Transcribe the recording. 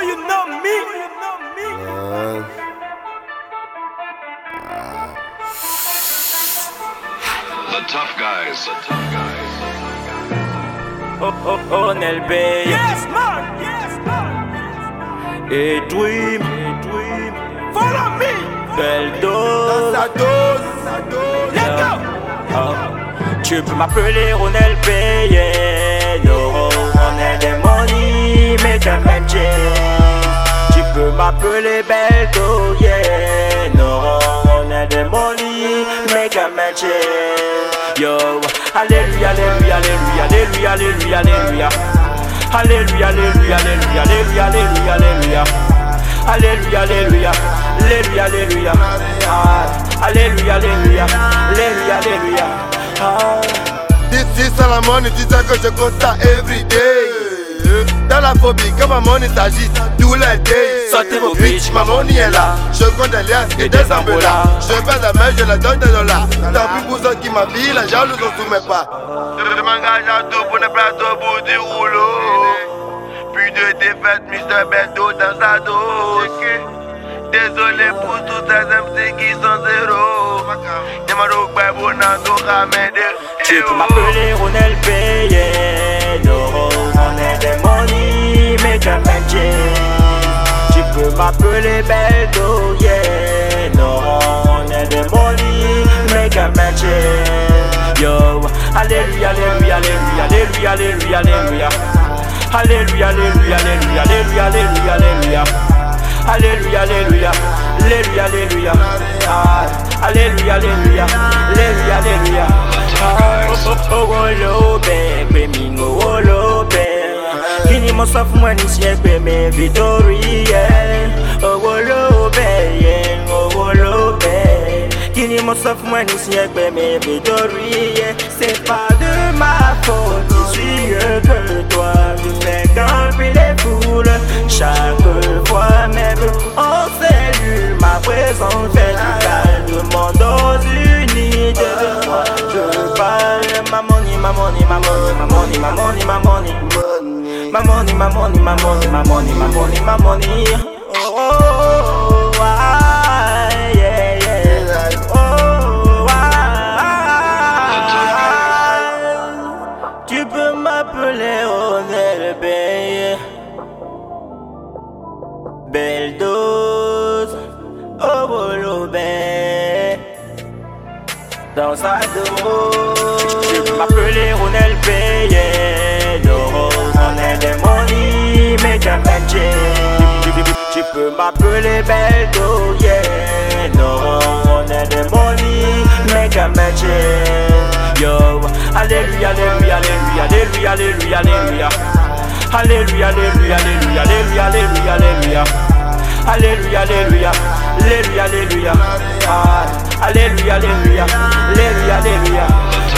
you know me. The tough guys. On LB. Yes, man. Et Dream. Follow me. Belle dose. Dans sa dose. Let's go. Tu peux m'appeler Ronel Payé. No, on est des money, make a magic. Tu peux m'appeler Beldo, yeah. No, on est des money, make a magic. Yo, alléluia, alléluia, alléluia, alléluia, alléluia, alléluia, alléluia, alléluia, alléluia, alléluia, alléluia. Alléluia, alléluia, alléluia, alléluia, alléluia, alléluia, alléluia, alléluia. This is Salamone, tu sais que je compte ça everyday. Dans la phobie, quand ma money s'agite, tous les days. Sortez vos bitch, ma money est là. Je compte des liasses et des embellas. Je fais la main, je la donne des dollars. Tant pis pour ceux qui m'habillent, la jalouse sont sous mes pas. Je m'engage à tout pour ne pas au bout du rouleau. Plus de défaites, Mr. Beldo dans sa dose. Désolé pour tous ces MC qui sont zéro. Tu peux m'appeler Ronel Payé. No, on est des money, make a magic. Tu peux m'appeler Beldo, yeah. No, on est des money, make a magic. Yo, alléluia, alléluia, alléluia, alléluia, alléluia, alléluia. Alléluia, alléluia, alléluia, alléluia, alléluia, alléluia. Alléluia, alléluia, alléluia, alléluia. Alléluia, alléluia, alléluia, alléluia. Oh, lobe, bemi oh lobe. Kini mo sọ fún ẹni sí ẹgbẹ́ mi Victoria. Oh lobe, oh lobe. Kini mo sọ fún ẹni sí ẹgbẹ́ mi Victoria. C'est pas de ma faute, je suis mieux que toi. Je fais grimper les foules chaque fois même. En cellule, ma présence fait du calme aux unités de moi. Je parle ma money, ma money, ma money, ma money, ma money, ma money, ma money, ma money, ma money, ma money, ma money, ma money. Oh, yeah, yeah. Oh, tu peux m'appeler Ronel Payé. Belle dose, oh bolobé. Dans sa dose. Tu peux m'appeler Ronel Payé. No, on est des money, make a magic. Tu peux m'appeler Beldo, yeah. No, on est des money, make a magic. Yo, alléluia, alléluia, alléluia, alléluia, alléluia, alléluia. Alléluia, alléluia, alléluia, alléluia, alléluia, alléluia. Alléluia, alléluia, alléluia, alléluia. Alléluia, alléluia, alléluia, alléluia.